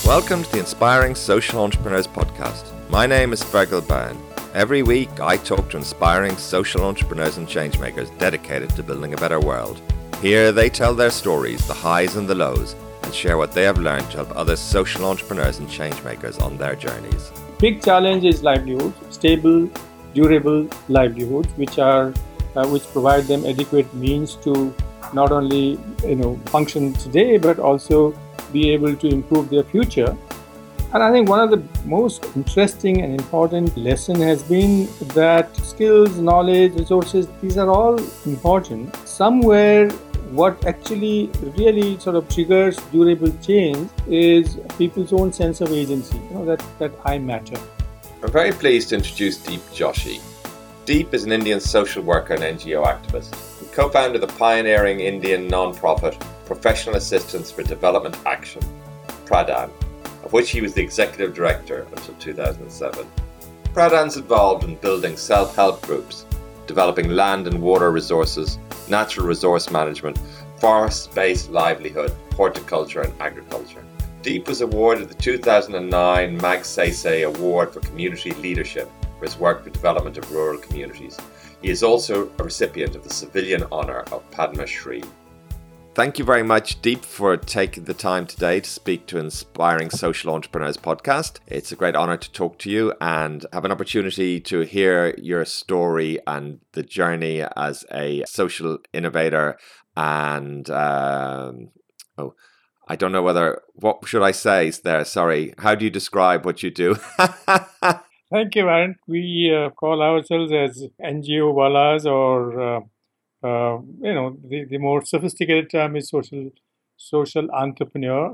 Welcome to the Inspiring Social Entrepreneurs Podcast. My name is Fergal Byrne. Every week I talk to inspiring social entrepreneurs and changemakers dedicated to building a better world. Here they tell their stories, the highs and the lows, and share what they have learned to help other social entrepreneurs and changemakers on their journeys. Big challenge is livelihood, stable, durable livelihoods, which provide them adequate means to not only function today, but also be able to improve their future. And I think one of the most interesting and important lesson has been that skills, knowledge, resources, these are all important. Somewhere what actually really sort of triggers durable change is people's own sense of agency, that I matter. I'm very pleased to introduce Deep Joshi. Deep is an Indian social worker and NGO activist. He co-founded the pioneering Indian non-profit Professional Assistance for Development Action, Pradhan, of which he was the executive director until 2007. Pradhan's involved in building self-help groups, developing land and water resources, natural resource management, forest-based livelihood, horticulture and agriculture. Deep was awarded the 2009 Magsaysay Award for Community Leadership for his work for development of rural communities. He is also a recipient of the civilian honour of Padma Shri. Thank you very much, Deep, for taking the time today to speak to Inspiring Social Entrepreneurs Podcast. It's a great honour to talk to you and have an opportunity to hear your story and the journey as a social innovator. And I don't know what should I say there? Sorry. How do you describe what you do? Thank you, Aaron. We call ourselves as NGO Walas, or the more sophisticated term is social entrepreneur.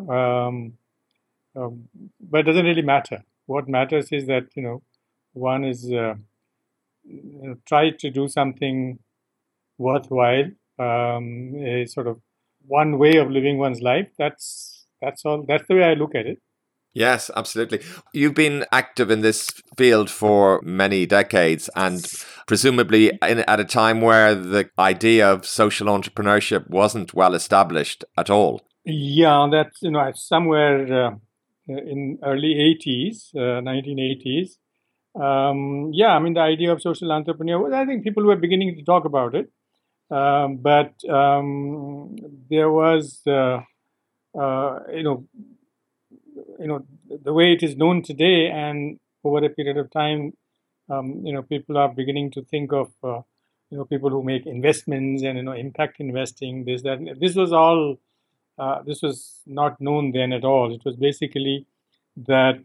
But it doesn't really matter. What matters is that one is try to do something worthwhile. A sort of one way of living one's life. That's all. That's the way I look at it. Yes, absolutely. You've been active in this field for many decades, and presumably at a time where the idea of social entrepreneurship wasn't well established at all. Yeah, that's somewhere in early 80s, 1980s. The idea of social entrepreneur, I think people were beginning to talk about it, but there was the way it is known today, and over a period of time, people are beginning to think of, people who make investments and, impact investing, this, that. This was all, this was not known then at all. It was basically that,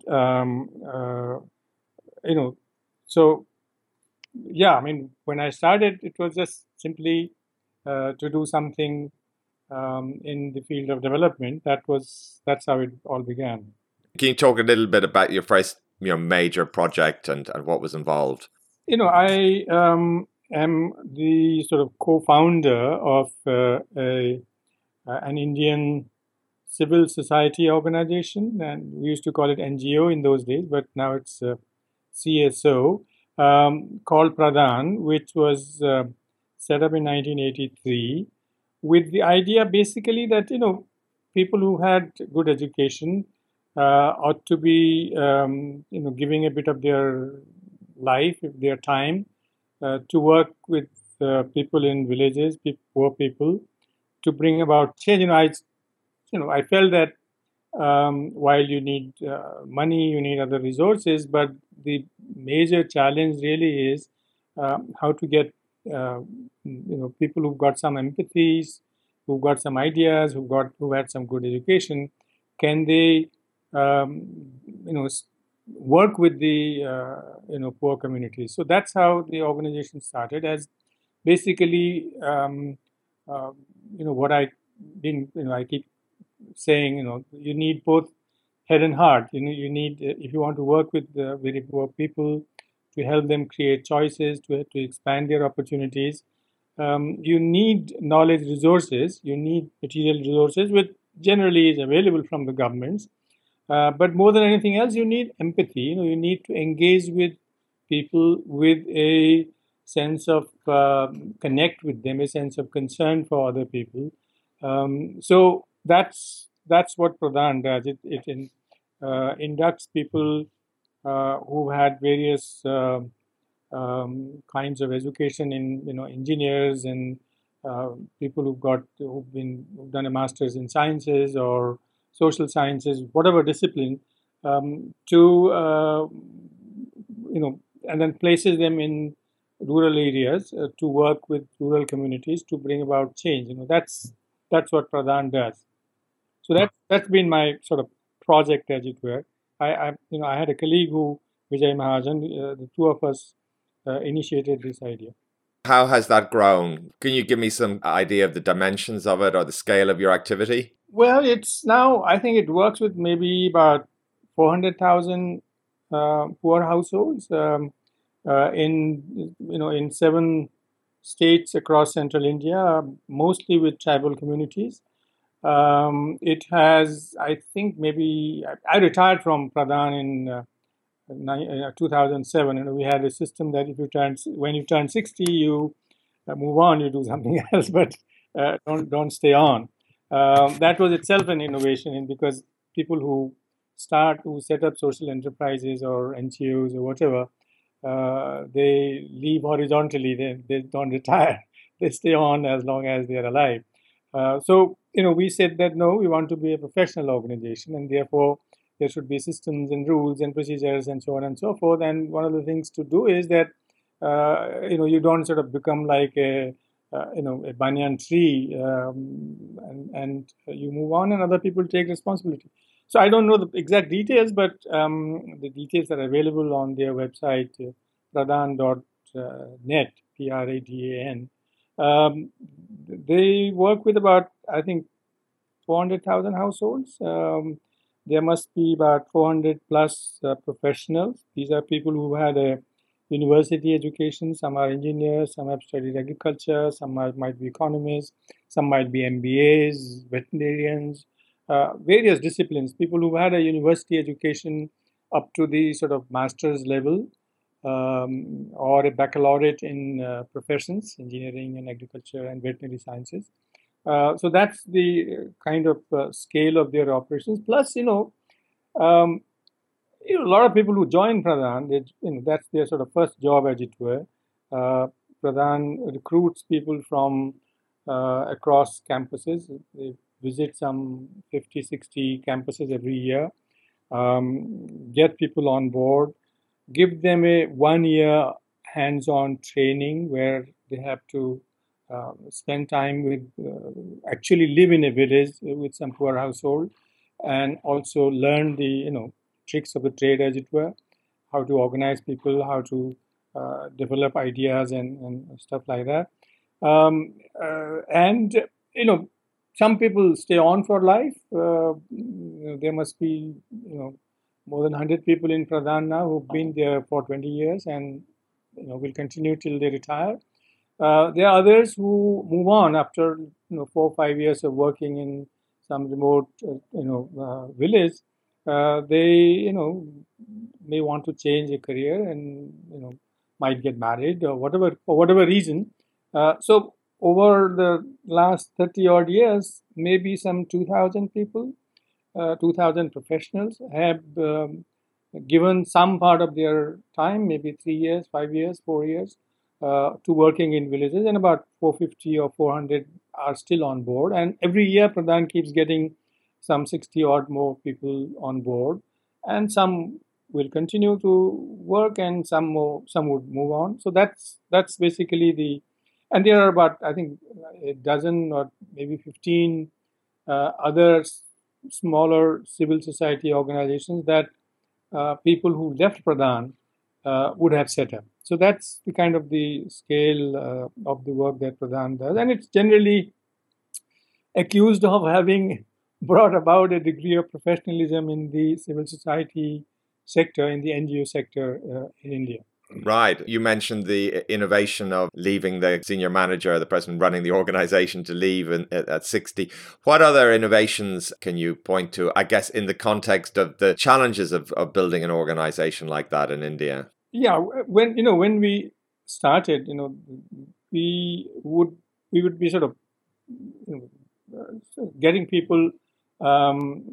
when I started, it was just simply to do something in the field of development. That's how it all began. Can you talk a little bit about your first major project and what was involved? I am the sort of co-founder of an Indian civil society organization, and we used to call it NGO in those days, but now it's CSO, called Pradhan, which was set up in 1983 with the idea basically that people who had good education ought to be giving a bit of their life, their time to work with people in villages, poor people, to bring about change. I felt that while you need money, you need other resources, but the major challenge really is how to get people who've got some empathies, who've got some ideas, who had some good education. Can they work with the poor communities? So that's how the organization started, as basically what I keep saying, you need both head and heart. You need, if you want to work with very poor people, to help them create choices, to expand their opportunities, you need knowledge resources, you need material resources, which generally is available from the governments. But more than anything else, you need empathy. You need to engage with people with a sense of connect with them, a sense of concern for other people. So that's what Pradhan does. It inducts people who had various kinds of education in engineers and people who've done a master's in sciences or social sciences, whatever discipline, to and then places them in rural areas to work with rural communities to bring about change. That's what Pradhan does. So that's been my sort of project, as it were. I had a colleague who Vijay Mahajan. The two of us initiated this idea. How has that grown? Can you give me some idea of the dimensions of it or the scale of your activity? Well, it's now, I think it works with maybe about 400,000 poor households in 7 states across central India, mostly with tribal communities. It has, I think, maybe I retired from Pradhan in 2007. We had a system that when you turn 60, you move on, you do something else, but don't stay on. That was itself an innovation, because people who set up social enterprises or NGOs or whatever, they leave horizontally. They don't retire. They stay on as long as they are alive. So we said that no, we want to be a professional organization, and therefore there should be systems and rules and procedures and so on and so forth. And one of the things to do is that you don't sort of become like a banyan tree, and you move on, and other people take responsibility. So I don't know the exact details, but the details are available on their website, pradhan.net, Pradan. They work with about, I think, 400,000 households. There must be about 400 plus professionals. These are people who had a university education. Some are engineers, some have studied agriculture, some might be economists, some might be MBAs, veterinarians, various disciplines. People who had a university education up to the sort of master's level, or a baccalaureate in professions, engineering and agriculture and veterinary sciences. So that's the kind of scale of their operations. Plus, a lot of people who join Pradhan, that's their sort of first job, as it were. Pradhan recruits people from across campuses. They visit some 50, 60 campuses every year, get people on board, give them a 1-year hands-on training where they have to spend time with, actually live in a village with some poor household, and also learn the tricks of the trade, as it were, how to organize people, how to develop ideas and stuff like that. And some people stay on for life. There must be more than 100 people in Pradhan now who've been there for 20 years and will continue till they retire. There are others who move on after 4 or 5 years of working in some remote village. They may want to change a career and might get married or whatever, for whatever reason. So over the last 30 odd years, maybe some 2,000 people, 2,000 professionals have given some part of their time, maybe 3 years, 5 years, 4 years, to working in villages, and about 450 or 400 are still on board. And every year, Pradhan keeps getting some 60 odd more people on board, and some will continue to work, and some would move on. So that's basically and there are about, I think, a dozen or maybe 15 other smaller civil society organizations that people who left Pradhan would have set up. So that's the kind of the scale of the work that Pradhan does, and it's generally accused of having brought about a degree of professionalism in the civil society sector, in the NGO sector in India. Right. You mentioned the innovation of leaving the senior manager, the person running the organization, to leave at 60. What other innovations can you point to, I guess, in the context of the challenges of building an organization like that in India? Yeah, when we started, we would be sort of getting people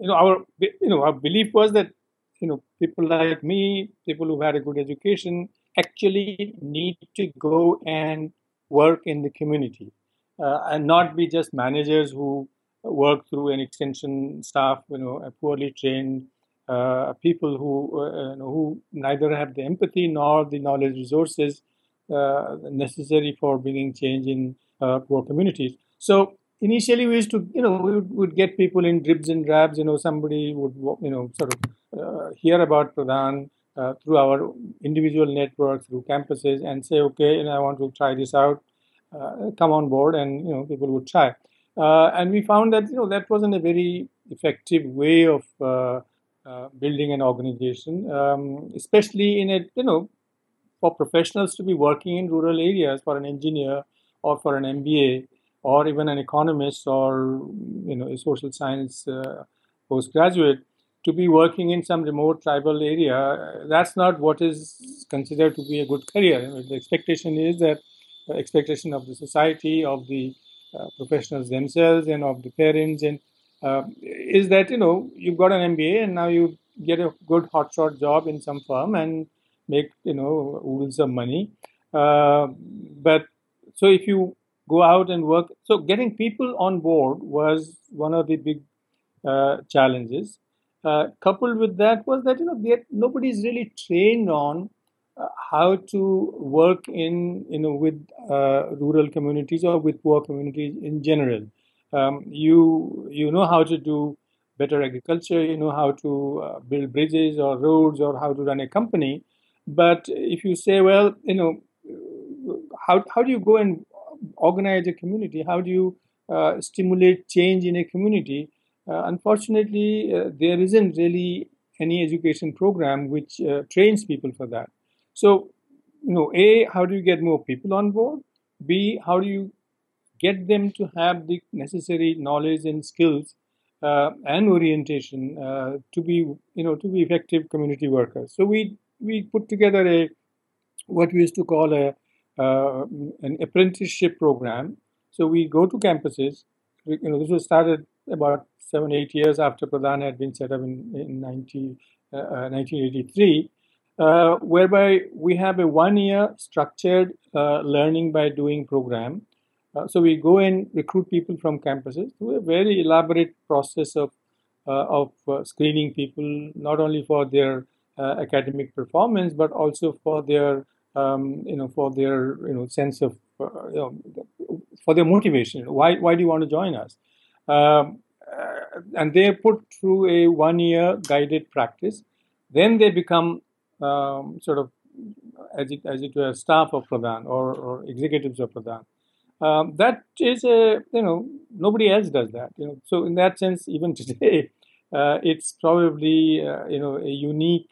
our belief was that people like me, people who had a good education, actually need to go and work in the community, and not be just managers who work through an extension staff, poorly trained people who neither have the empathy nor the knowledge resources necessary for bringing change in poor communities. So initially, we used to, we would get people in dribs and drabs. Somebody would, sort of hear about Pradhan through our individual networks, through campuses, and say, okay, I want to try this out. Come on board, and people would try. And we found that that wasn't a very effective way of building an organization, especially in a for professionals to be working in rural areas, for an engineer or for an MBA or even an economist or a social science postgraduate, to be working in some remote tribal area. That's not what is considered to be a good career. The expectation is that expectation of the society, of the professionals themselves, and of the parents, and is that you've got an MBA and now you get a good hotshot job in some firm and make oodles of money. But so if you go out and work, so getting people on board was one of the big challenges. Coupled with that was that nobody is really trained on how to work in with rural communities or with poor communities in general. You know how to do better agriculture, you know how to build bridges or roads or how to run a company, but if you say, well, how do you go and organize a community? How do you stimulate change in a community? Unfortunately, there isn't really any education program which trains people for that. So, A, how do you get more people on board? B, how do you get them to have the necessary knowledge and skills and orientation to be effective community workers? So we put together what we used to call an apprenticeship program. So we go to campuses. This was started about 7-8 years after Pradhan had been set up in 1983, whereby we have a 1-year structured learning by doing program. So we go and recruit people from campuses through a very elaborate process of screening people, not only for their academic performance, but also for their sense of for their motivation. Why do you want to join us? And they're put through a 1-year guided practice. Then they become sort of as it were staff of Pradhan or executives of Pradhan. That is nobody else does that. So in that sense, even today, it's probably a unique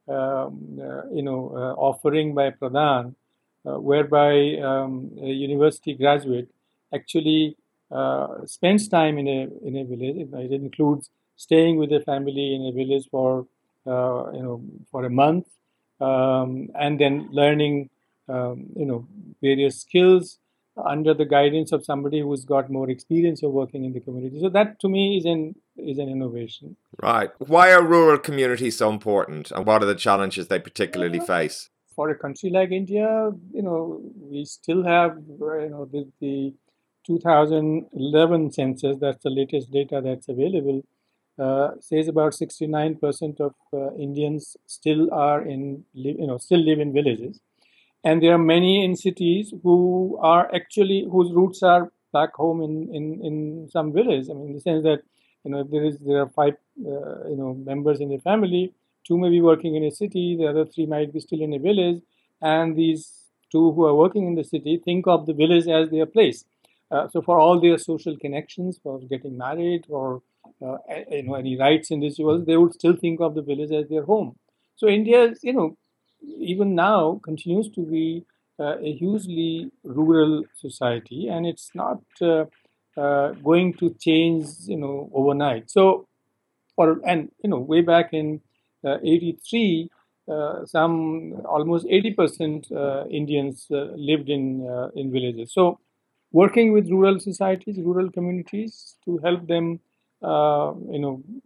offering by Pradhan, whereby a university graduate actually spends time in a village. It includes staying with a family in a village for a month, and then learning various skills under the guidance of somebody who's got more experience of working in the community. So that, to me, is an innovation. Right. Why are rural communities so important, and what are the challenges they particularly face? For a country like India, we still have the 2011 census. That's the latest data that's available. Says about 69% of Indians still live in villages. And there are many in cities whose roots are back home in some village. I mean, in the sense that there are 5 members in the family. 2 may be working in a city. The other 3 might be still in a village, and these 2 who are working in the city think of the village as their place. So for all their social connections, for getting married, or any rights in this world, they would still think of the village as their home. So India, even now, continues to be a hugely rural society, and it's not going to change overnight. So way back in 83, some almost 80% Indians lived in villages. So working with rural societies, rural communities, to help them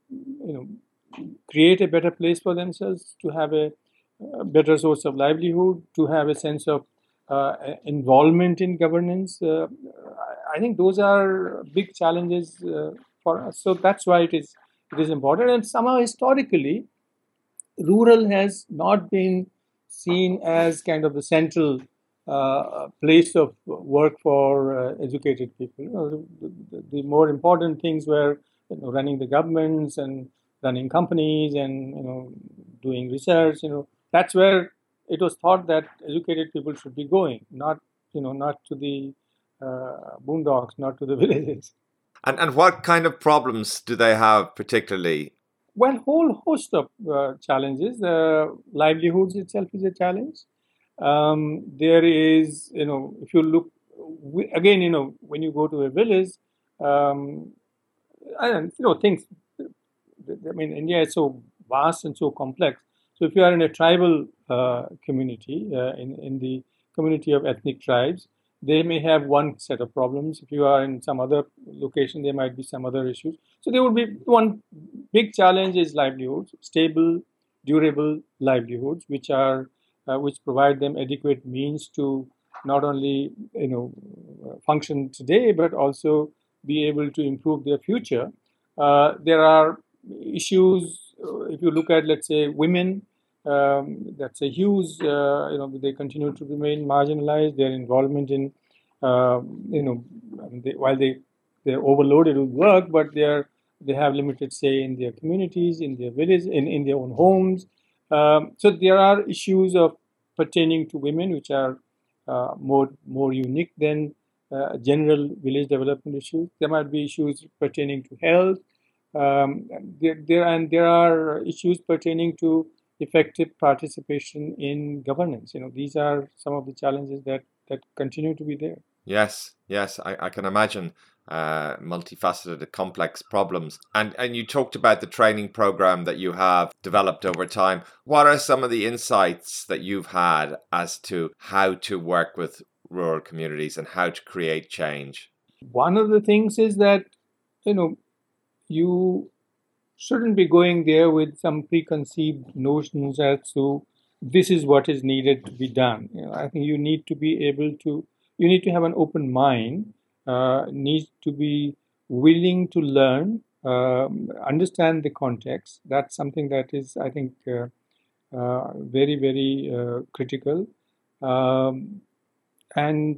create a better place for themselves, to have a better source of livelihood, to have a sense of involvement in governance. I think those are big challenges for us. So that's why it is important. And somehow historically, rural has not been seen as kind of the central place of work for educated people. The more important things were running the governments and running companies and doing research. That's where it was thought that educated people should be going, not to the boondocks, not to the villages. And what kind of problems do they have particularly? Well, whole host of challenges. Livelihoods itself is a challenge. There is, if you look again, when you go to a village, and things. I mean, India is so vast and so complex. So if you are in a tribal community, in the community of ethnic tribes, they may have one set of problems. If you are in some other location, there might be some other issues. So there would be one big challenge is livelihoods, stable, durable livelihoods, which provide them adequate means to not only function today but also be able to improve their future. There are issues. If you look at, let's say, women, that's a huge. They continue to remain marginalized. Their involvement in, while they're overloaded with work, but they have limited say in their communities, in their village, in their own homes. So there are issues of pertaining to women which are more unique than general village development issues. There might be issues pertaining to health. There are issues pertaining to effective participation in governance. These are some of the challenges that continue to be there. Yes, I can imagine multifaceted, complex problems. And you talked about the training program that you have developed over time. What are some of the insights that you've had as to how to work with rural communities and how to create change? One of the things is that, you shouldn't be going there with some preconceived notions as to this is what is needed to be done. I think you need to have an open mind, need to be willing to learn, understand the context. That's something that is, I think, very, very critical. And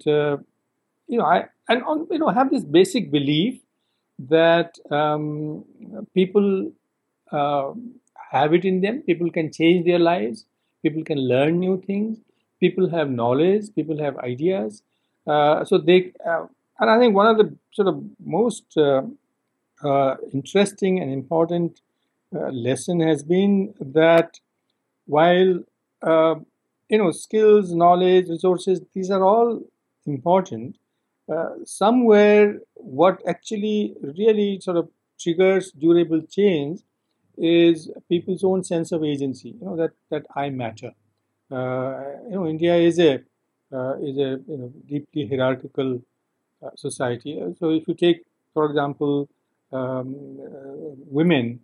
have this basic belief that people have it in them. People can change their lives. People can learn new things. People have knowledge. People have ideas. So they, and I think one of the sort of most interesting and important lesson has been that while skills, knowledge, resources, these are all important. Somewhere, what actually really sort of triggers durable change is people's own sense of agency. That I matter. India is a deeply hierarchical society. So if you take, for example, women,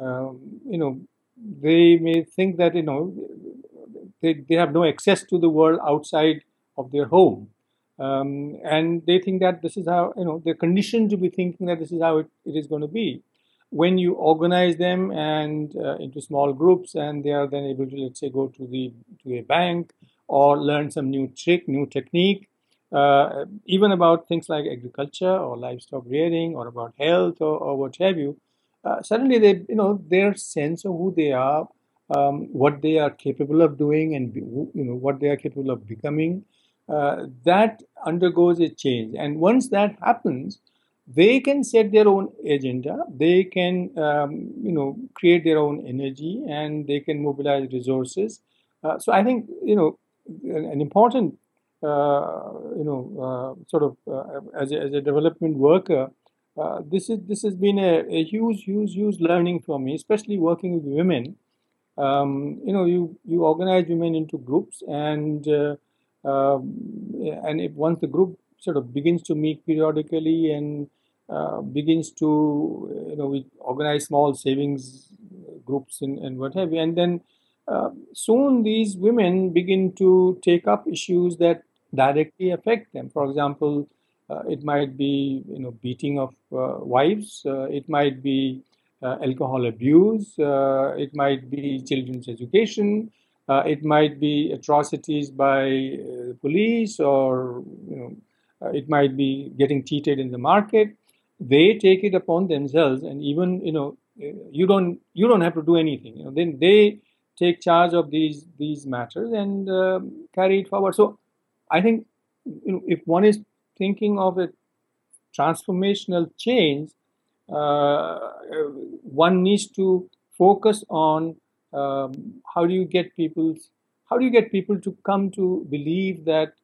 they may think that they have no access to the world outside of their home. And they think that this is how, they're conditioned to be thinking that this is how it is going to be. When you organize them and into small groups, and they are then able to, let's say, go to a bank or learn some new trick, new technique, even about things like agriculture or livestock rearing or about health or what have you, suddenly their sense of who they are, what they are capable of doing, and what they are capable of becoming, that undergoes a change. And once that happens, they can set their own agenda. They can create their own energy, and they can mobilize resources. So I think an important sort of as a development worker, this has been a huge learning for me, especially working with women. You organize women into groups, and if once the group sort of begins to meet periodically and begins to we organize small savings groups and what have you. And then soon these women begin to take up issues that directly affect them. For example, it might be beating of wives. It might be alcohol abuse. It might be children's education. It might be atrocities by police, or it might be getting cheated in the market. They take it upon themselves, and even you don't have to do anything. Then they take charge of these matters and carry it forward. So I think if one is thinking of a transformational change, one needs to focus on how do you get people to come to believe that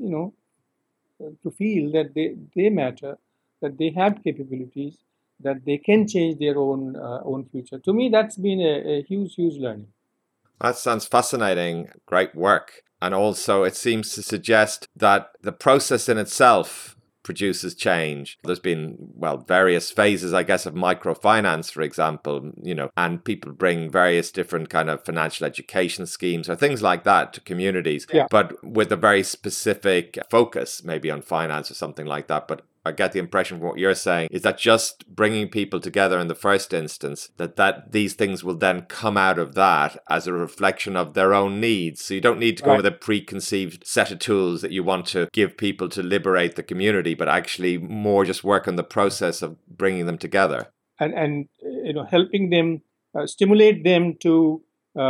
to feel that they matter, that they have capabilities, that they can change their own future. To me, that's been a huge learning. That sounds fascinating. Great work. And also, it seems to suggest that the process in itself produces change. There's been, various phases, I guess, of microfinance, for example, and people bring various different kind of financial education schemes or things like that to communities, but with a very specific focus, maybe on finance or something like that. But I get the impression from what you're saying is that just bringing people together in the first instance, that these things will then come out of that as a reflection of their own needs. So you don't need to go with a preconceived set of tools that you want to give people to liberate the community, but actually more just work on the process of bringing them together. And helping them, stimulate them to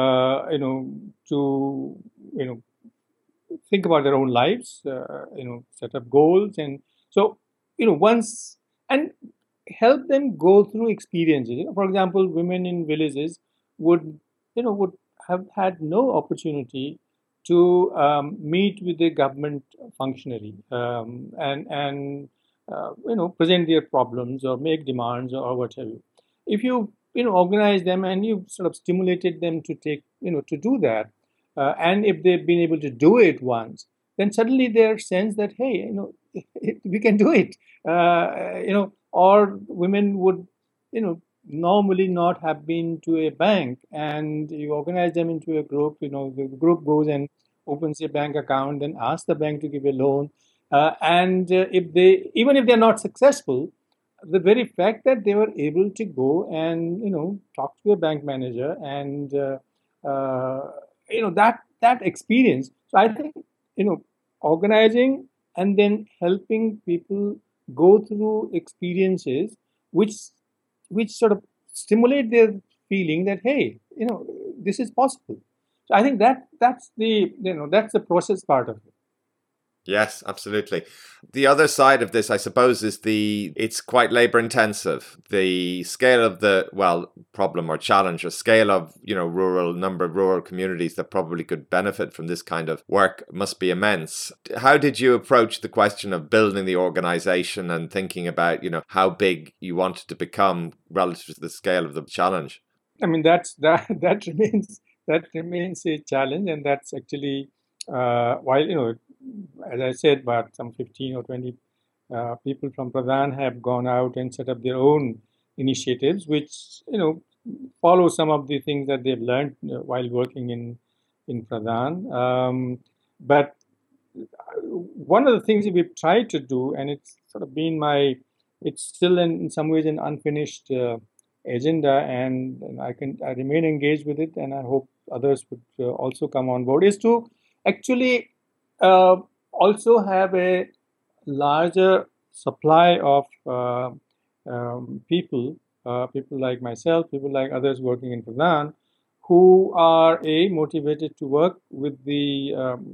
think about their own lives, set up goals, and so once, and help them go through experiences. For example, women in villages would have had no opportunity to meet with a government functionary and present their problems or make demands or whatever. If you organize them and you sort of stimulated them to take to do that, and if they've been able to do it once, then suddenly their sense that, hey, we can do it. Or women would, normally not have been to a bank, and you organize them into a group. The group goes and opens a bank account, then asks the bank to give a loan. And even if they're not successful, the very fact that they were able to go and talk to a bank manager and that experience. So I think organizing and then helping people go through experiences which sort of stimulate their feeling that, hey, this is possible. So I think that's the process part of it. Yes, absolutely. The other side of this, I suppose, is it's quite labor intensive. The scale of the, problem or challenge, or scale of, number of rural communities that probably could benefit from this kind of work must be immense. How did you approach the question of building the organization and thinking about, how big you wanted to become relative to the scale of the challenge? I mean, that remains a challenge, and that's actually while as I said, about some 15 or 20 people from Pradhan have gone out and set up their own initiatives, which follow some of the things that they've learned while working in Pradhan. But one of the things that we've tried to do, and it's sort of been it's still in some ways an unfinished agenda, and I remain engaged with it, and I hope others would also come on board, is to actually also have a larger supply of people like myself, people like others working in Pradhan, who are motivated to work with the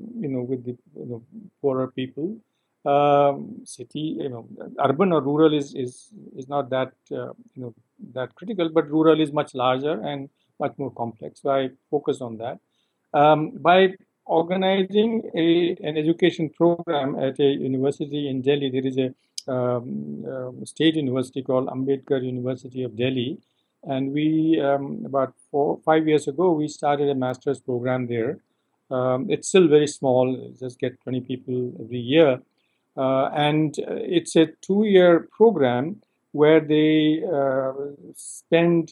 poorer people. City, urban or rural is not that that critical, but rural is much larger and much more complex. So I focus on that by organizing an education program at a university in Delhi. There is a state university called Ambedkar University of Delhi, and we about 4-5 years ago we started a master's program there. It's still very small; just get 20 people every year, and it's a 2-year program where they spend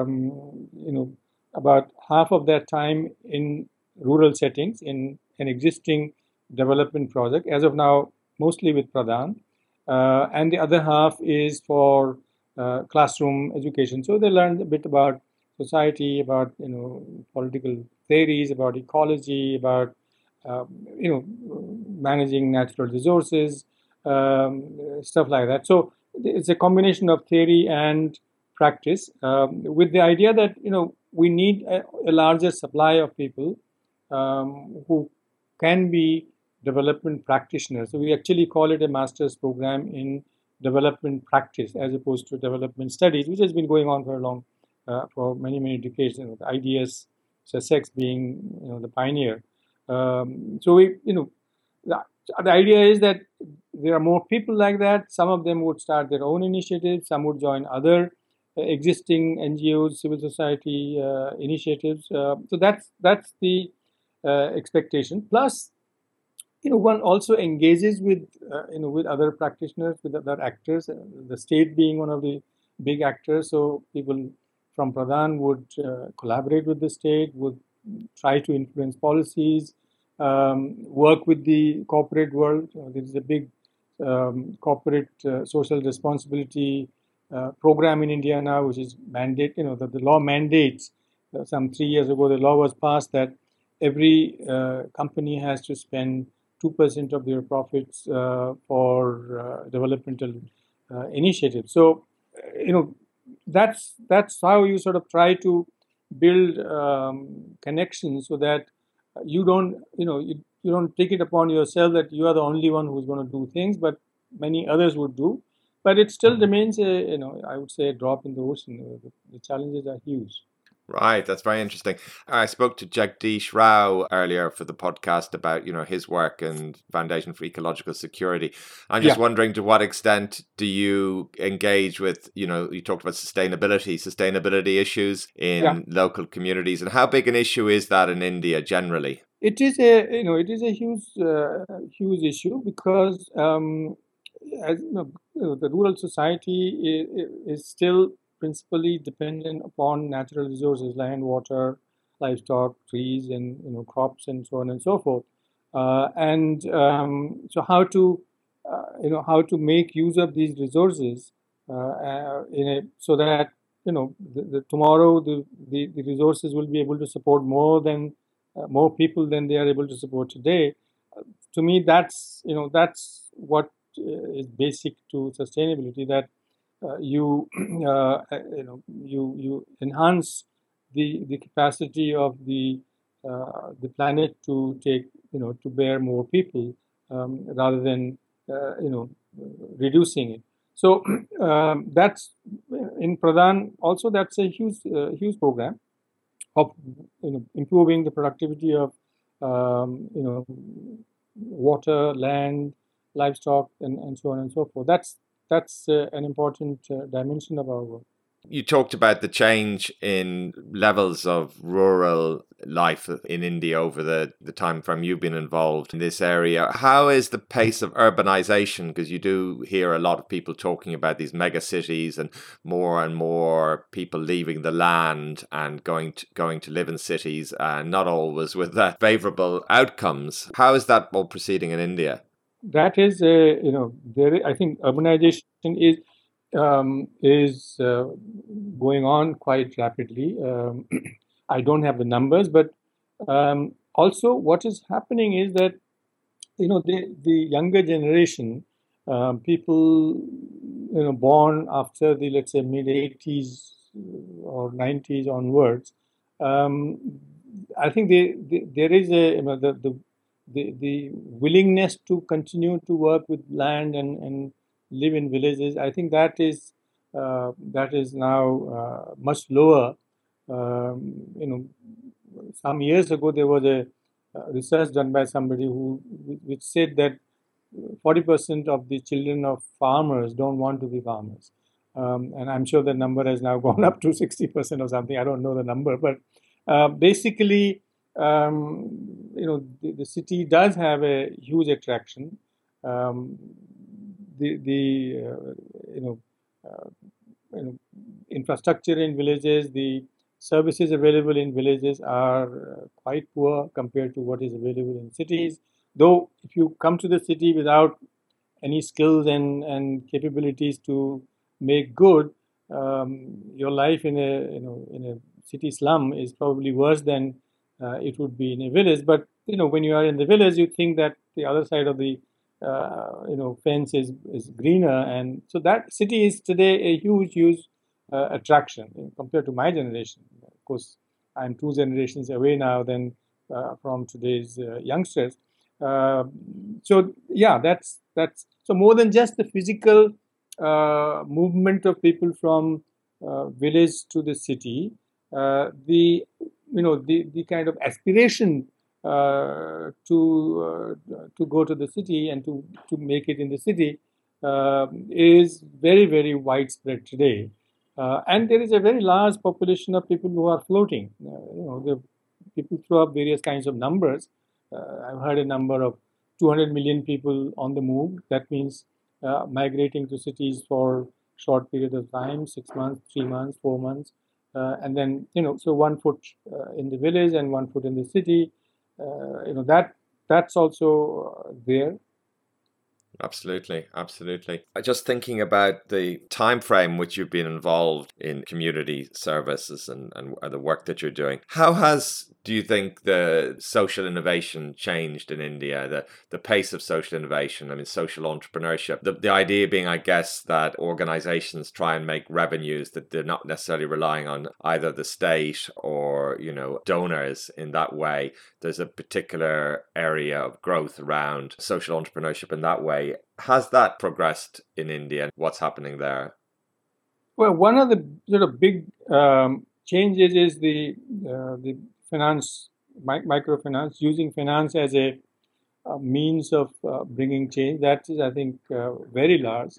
about half of their time in rural settings in an existing development project. As of now, mostly with Pradhan, and the other half is for classroom education. So they learn a bit about society, about political theories, about ecology, about uh, managing natural resources, stuff like that. So it's a combination of theory and practice, with the idea that we need a larger supply of people who can be development practitioners. So we actually call it a master's program in development practice as opposed to development studies, which has been going on for many decades. The IDS Sussex being the pioneer. So the idea is that there are more people like that. Some of them would start their own initiatives. Some would join other existing NGOs, civil society initiatives. So that's the expectation. Plus, one also engages with other practitioners, with other actors. The state being one of the big actors, so people from Pradhan would collaborate with the state, would try to influence policies, work with the corporate world. There is a big corporate social responsibility program in India now, which is mandate. The law mandates. Some 3 years ago, the law was passed that every company has to spend 2% of their profits for developmental initiatives. So, that's how you sort of try to build connections so that you don't take it upon yourself that you are the only one who's going to do things, but many others would do. But it still remains I would say a drop in the ocean. The challenges are huge. Right, that's very interesting. I spoke to Jagdish Rao earlier for the podcast about, his work and Foundation for Ecological Security. I'm just wondering, to what extent do you engage with, you talked about sustainability issues in local communities, and how big an issue is that in India generally? It is a huge issue because as the rural society is still principally dependent upon natural resources, land, water, livestock, trees, and crops, and so on and so forth. And so how to make use of these resources so that tomorrow the resources will be able to support more people than they are able to support today. To me, that's what is basic to sustainability. That you you enhance the capacity of the planet to take to bear more people, rather than reducing it. So that's in Pradhan also. That's a huge program of improving the productivity of water, land, livestock, and so on and so forth. That's an important dimension of our work. You talked about the change in levels of rural life in India over the time frame you've been involved in this area. How is the pace of urbanization? Because you do hear a lot of people talking about these mega cities and more people leaving the land and going to live in cities, and not always with favorable outcomes. How is that all proceeding in India? That is, I think urbanization is going on quite rapidly. I don't have the numbers, but also what is happening is that the younger generation, people born after the, let's say, mid 80s or 90s onwards, I think there is the willingness to continue to work with land and live in villages. I think that is now much lower. Some years ago there was a research done by somebody which said that 40% of the children of farmers don't want to be farmers, and I'm sure the number has now gone up to 60% or something. I don't know the number, but basically, the city does have a huge attraction. The uh, you know, infrastructure in villages, the services available in villages are quite poor compared to what is available in cities. Though, if you come to the city without any skills and capabilities to make good, your life in a city slum is probably worse than it would be in a village. But when you are in the village, you think that the other side of the fence is greener, and so that city is today a huge attraction compared to my generation. Of course, I'm two generations away now than from today's youngsters. Uh, so yeah, that's so more than just the physical movement of people from village to the city. The kind of aspiration to go to the city and to make it in the city is very widespread today. And there is a very large population of people who are floating. The people throw up various kinds of numbers. I've heard a number of 200 million people on the move. That means migrating to cities for short period of time, 6 months, 3 months, 4 months, and then so 1 foot in the village and 1 foot in the city. That's also there. Absolutely, absolutely. Just thinking about the time frame which you've been involved in community services and the work that you're doing. How do you think the social innovation changed in India? The pace of social innovation, I mean, social entrepreneurship. The idea being, I guess, that organizations try and make revenues, that they're not necessarily relying on either the state or, donors in that way. There's a particular area of growth around social entrepreneurship in that way. Has that progressed in India? What's happening there? Well, one of the sort of big changes is the finance, microfinance, using finance as a means of bringing change. That is, I think, very large.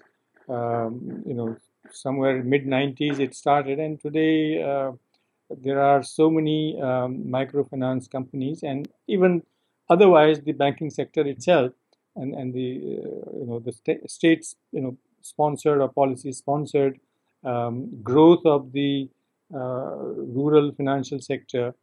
Somewhere mid-90s it started, and today there are so many microfinance companies, and even otherwise the banking sector itself and the states sponsored or policy sponsored growth of the rural financial sector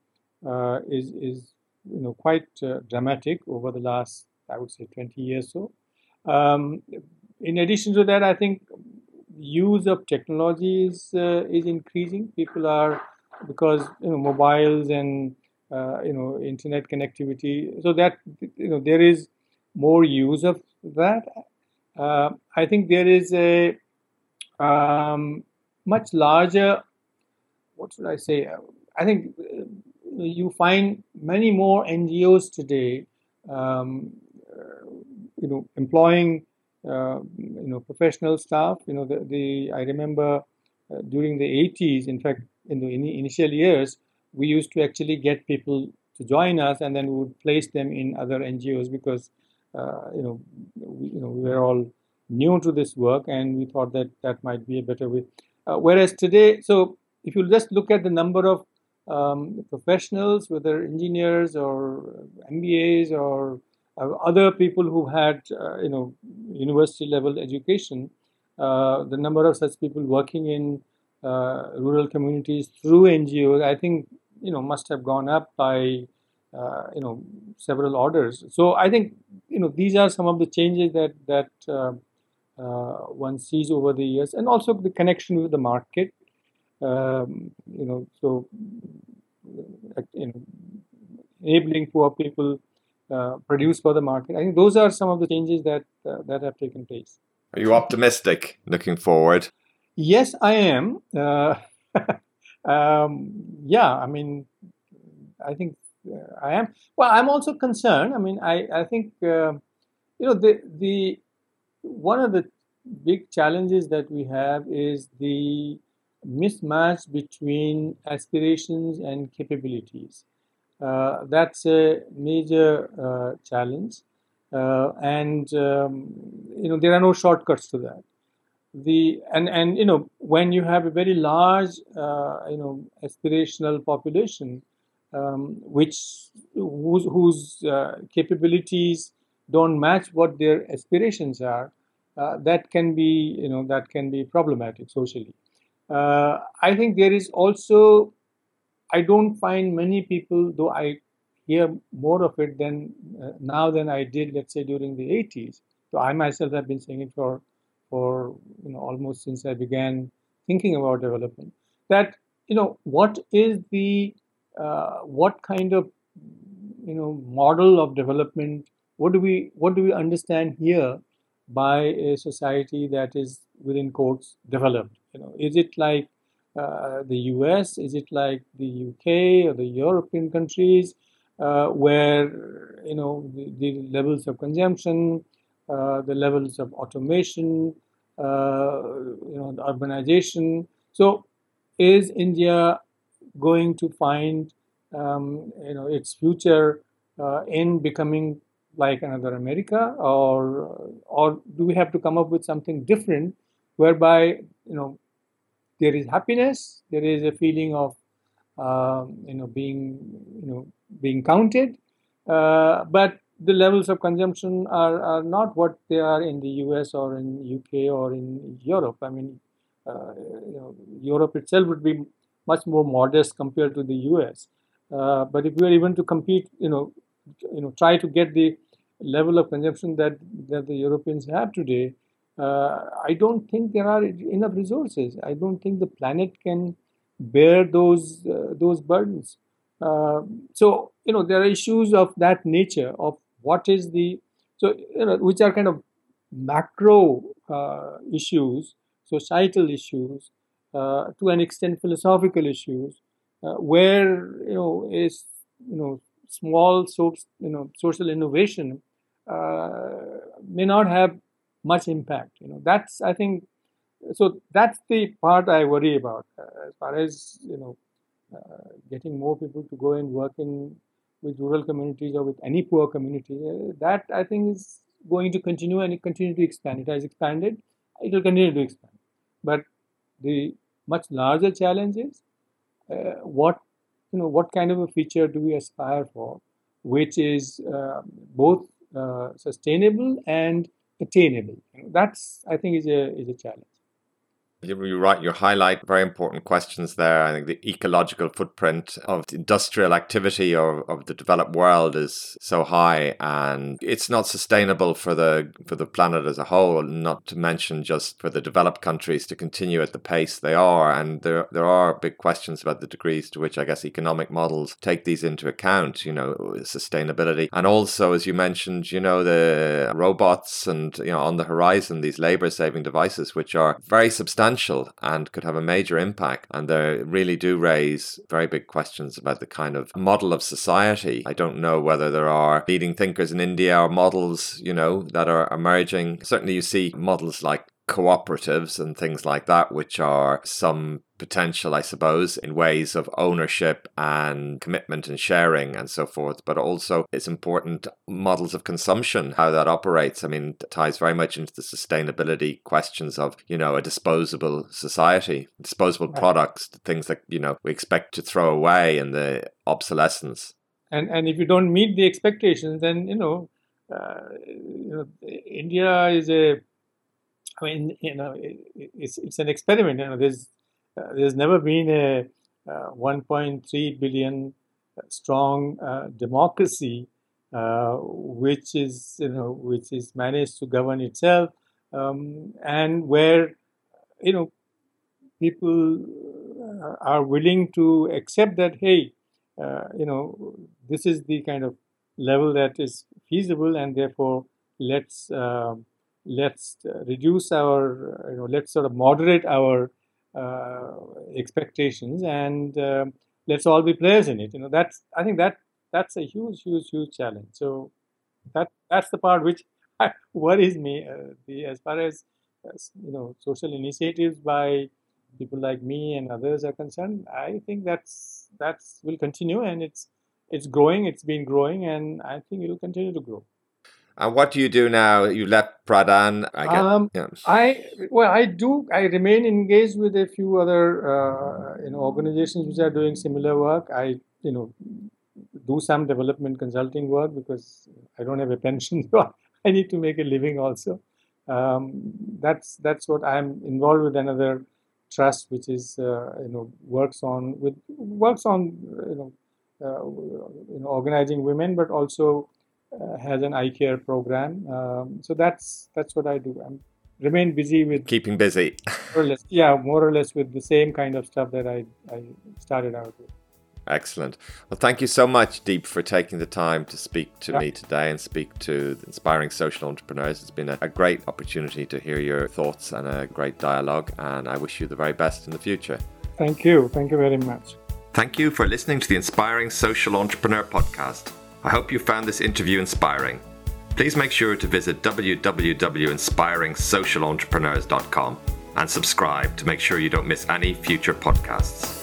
is quite dramatic over the last, I would say, 20 years or so. In addition to that, I think use of technology is increasing. People are, because mobiles and internet connectivity, so that there is more use of that. I think there is a much larger, what should I say? I think you find many more NGOs today, employing professional staff. I remember during the 80s, in fact, in the initial years, we used to actually get people to join us, and then we would place them in other NGOs because we were all new to this work, and we thought that might be a better way. Whereas today, so if you just look at the number of professionals, whether engineers or MBAs or other people who had university level education, the number of such people working in rural communities through NGOs, I think must have gone up by several orders. So I think these are some of the changes that one sees over the years, and also the connection with the market. So enabling poor people produce for the market. I think those are some of the changes that have taken place. Are you optimistic looking forward? Yes, I am. Yeah, I mean, I think I am. Well, I'm also concerned. I mean, I think the one of the big challenges that we have is the mismatch between aspirations and capabilities. That's a major challenge, and there are no shortcuts to that. When you have a very large aspirational population, whose capabilities don't match what their aspirations are, that can be, that can be problematic socially. I think there is also, I don't find many people, though I hear more of it than now than I did, let's say, during the 80s. So I myself have been saying it for almost since I began thinking about development. That what is the what kind of model of development? What do we understand here by a society that is within quotes developed? Is it like the US? Is it like the UK or the European countries where the levels of consumption, the levels of automation, the urbanization? So, is India going to find its future in becoming like another America, or do we have to come up with something different, whereby there is happiness, there is a feeling of being being counted, but the levels of consumption are not what they are in the US or in UK or in Europe. I mean, Europe itself would be much more modest compared to the US. But if we are even to compete, try to get the level of consumption that the Europeans have today, I don't think there are enough resources. I don't think the planet can bear those burdens. So there are issues of that nature, of what is the, so which are kind of macro issues, societal issues, to an extent philosophical issues, where is small social innovation may not have much impact. That's, I think, so that's the part I worry about, as far as getting more people to go and work in with rural communities or with any poor community. That, I think, is going to continue, and it continue to expand. It has expanded. It will continue to expand. But the much larger challenge is what kind of a feature do we aspire for, which is both sustainable and attainable. That's, I think, is a challenge. You highlight very important questions there. I think the ecological footprint of industrial activity of the developed world is so high, and it's not sustainable for the planet as a whole, not to mention just for the developed countries to continue at the pace they are. And there are big questions about the degrees to which, I guess, economic models take these into account, sustainability. And also, as you mentioned, the robots and, on the horizon, these labor-saving devices, which are very substantial and could have a major impact. And they really do raise very big questions about the kind of model of society. I don't know whether there are leading thinkers in India or models, that are emerging. Certainly you see models like cooperatives and things like that, which are some potential, I suppose, in ways of ownership and commitment and sharing and so forth. But also it's important models of consumption, how that operates. I mean, it ties very much into the sustainability questions of, a disposable society, disposable products, things that, we expect to throw away, and the obsolescence. And if you don't meet the expectations, then, India is it's an experiment. There's never been a 1.3 billion strong democracy which is managed to govern itself, and where people are willing to accept that, hey, this is the kind of level that is feasible, and therefore let's reduce our, let's sort of moderate our expectations, and let's all be players in it. I think that's a huge challenge. So that's the part which worries me. As far as social initiatives by people like me and others are concerned, I think that's will continue, and it's growing. It's been growing, and I think it will continue to grow. And what do you do now? You left Pradhan, I guess. I remain engaged with a few other organizations which are doing similar work. I do some development consulting work because I don't have a pension, so I need to make a living also. That's what I'm involved with. Another trust which is works on organizing women, but also has an eye care program. So that's what I do. I'm remain busy with Keeping busy. more or less with the same kind of stuff that I started out with. Excellent. Well, thank you so much, Deep, for taking the time to speak to me today and speak to the inspiring social entrepreneurs. It's been a great opportunity to hear your thoughts and a great dialogue, and I wish you the very best in the future. Thank you. Thank you very much. Thank you for listening to the Inspiring Social Entrepreneur podcast. I hope you found this interview inspiring. Please make sure to visit www.inspiringsocialentrepreneurs.com and subscribe to make sure you don't miss any future podcasts.